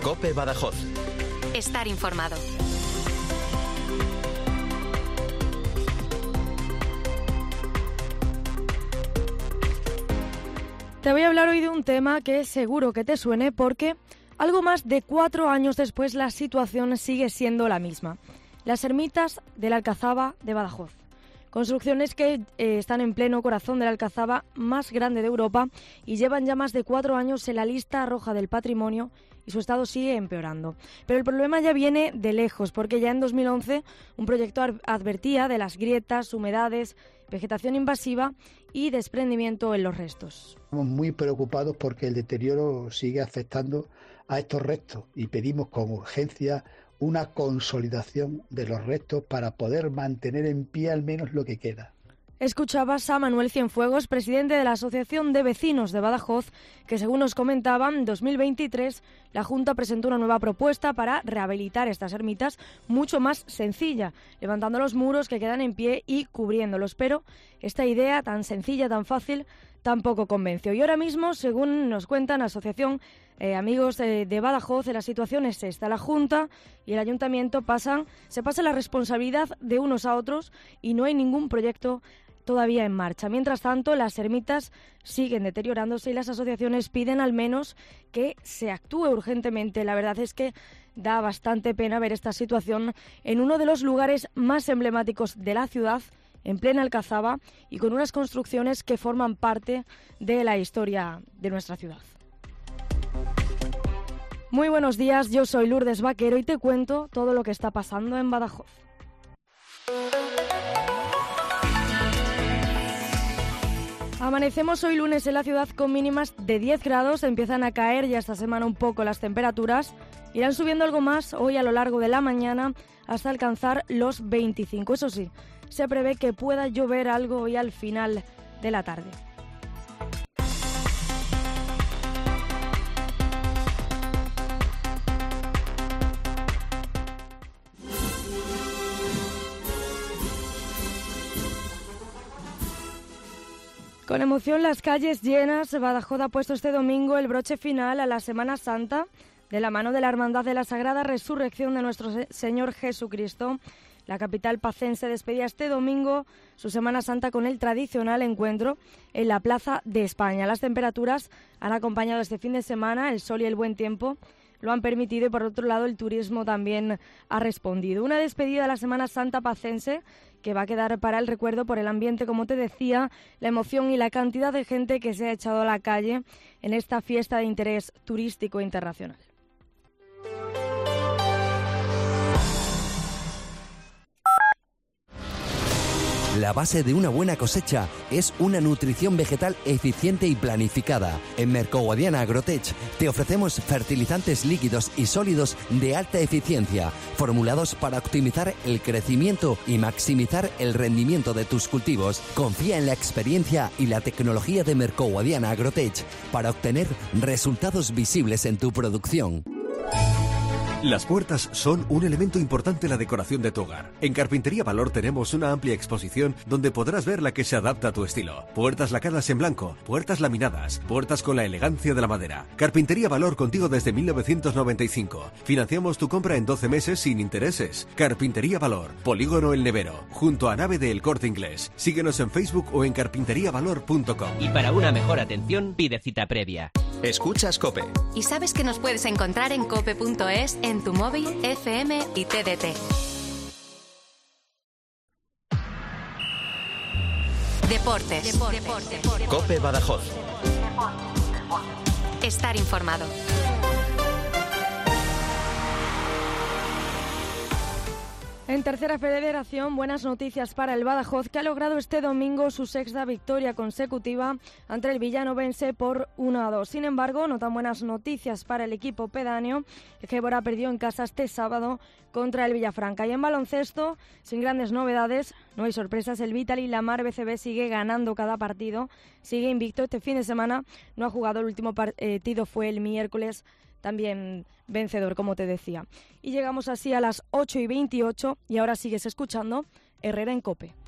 COPE Badajoz. Estar informado. Te voy a hablar hoy de un tema que seguro que te suene porque algo más de 4 años después la situación sigue siendo la misma. Las ermitas de la Alcazaba de Badajoz. Construcciones que están en pleno corazón de la Alcazaba más grande de Europa y llevan ya más de 4 años en la lista roja del patrimonio y su estado sigue empeorando. Pero el problema ya viene de lejos, porque ya en 2011 un proyecto advertía de las grietas, humedades, vegetación invasiva y desprendimiento en los restos. Estamos muy preocupados porque el deterioro sigue afectando a estos restos y pedimos con urgencia una consolidación de los restos para poder mantener en pie al menos lo que queda. Escuchabas a Manuel Cienfuegos, presidente de la Asociación de Vecinos de Badajoz, que según nos comentaban, en 2023 la Junta presentó una nueva propuesta para rehabilitar estas ermitas mucho más sencilla, levantando los muros que quedan en pie y cubriéndolos. Pero esta idea tan sencilla, tan fácil, tampoco convenció. Y ahora mismo, según nos cuentan la Asociación Amigos de Badajoz, la situación es esta. La Junta y el Ayuntamiento se pasan la responsabilidad de unos a otros y no hay ningún proyecto todavía en marcha. Mientras tanto, las ermitas siguen deteriorándose y las asociaciones piden al menos que se actúe urgentemente. La verdad es que da bastante pena ver esta situación en uno de los lugares más emblemáticos de la ciudad, en plena Alcazaba, y con unas construcciones que forman parte de la historia de nuestra ciudad. Muy buenos días, yo soy Lourdes Vaquero y te cuento todo lo que está pasando en Badajoz. Amanecemos hoy lunes en la ciudad con mínimas de 10 grados, empiezan a caer ya esta semana un poco las temperaturas, irán subiendo algo más hoy a lo largo de la mañana hasta alcanzar los 25. Eso sí, se prevé que pueda llover algo hoy al final de la tarde. Con emoción, las calles llenas, Badajoz ha puesto este domingo el broche final a la Semana Santa de la mano de la Hermandad de la Sagrada Resurrección de nuestro Señor Jesucristo. La capital pacense despedía este domingo su Semana Santa con el tradicional encuentro en la Plaza de España. Las temperaturas han acompañado este fin de semana, el sol y el buen tiempo lo han permitido y por otro lado el turismo también ha respondido. Una despedida de la Semana Santa pacense que va a quedar para el recuerdo por el ambiente, como te decía, la emoción y la cantidad de gente que se ha echado a la calle en esta fiesta de interés turístico internacional. La base de una buena cosecha es una nutrición vegetal eficiente y planificada. En Mercoguadiana Agrotech te ofrecemos fertilizantes líquidos y sólidos de alta eficiencia, formulados para optimizar el crecimiento y maximizar el rendimiento de tus cultivos. Confía en la experiencia y la tecnología de Mercoguadiana Agrotech para obtener resultados visibles en tu producción. Las puertas son un elemento importante en la decoración de tu hogar. En Carpintería Valor tenemos una amplia exposición donde podrás ver la que se adapta a tu estilo. Puertas lacadas en blanco, puertas laminadas, puertas con la elegancia de la madera. Carpintería Valor contigo desde 1995. Financiamos tu compra en 12 meses sin intereses. Carpintería Valor, Polígono El Nevero, junto a Nave de El Corte Inglés. Síguenos en Facebook o en carpinteriavalor.com. Y para una mejor atención, pide cita previa. Escuchas COPE. Y sabes que nos puedes encontrar en cope.es, en tu móvil, FM y TDT. Deportes. COPE Badajoz. Estar informado. En Tercera Federación, buenas noticias para el Badajoz, que ha logrado este domingo su sexta victoria consecutiva ante el villanovense por 1-2. Sin embargo, no tan buenas noticias para el equipo pedáneo, que Évora perdió en casa este sábado contra el Villafranca. Y en baloncesto, sin grandes novedades, no hay sorpresas, el Vital y la Mar BCB sigue ganando cada partido, sigue invicto. Este fin de semana no ha jugado, el último partido fue el miércoles, también vencedor, como te decía. Y llegamos así a las 8:28 y ahora sigues escuchando Herrera en COPE.